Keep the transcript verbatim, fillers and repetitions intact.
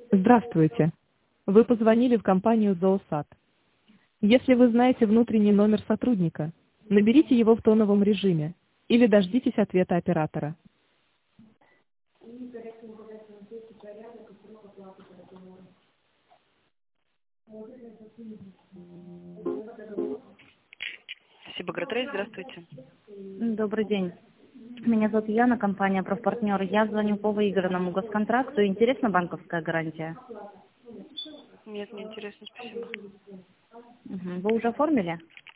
Здравствуйте. Вы позвонили в компанию «Зоосад». Если вы знаете внутренний номер сотрудника, наберите его в тоновом режиме или дождитесь ответа оператора. Сибагротрейд, здравствуйте. Добрый день. Меня зовут Яна, компания «Профпартнер». Я звоню по выигранному госконтракту. Интересна банковская гарантия? Нет, не интересно, спасибо. Мгм. Вы уже оформили?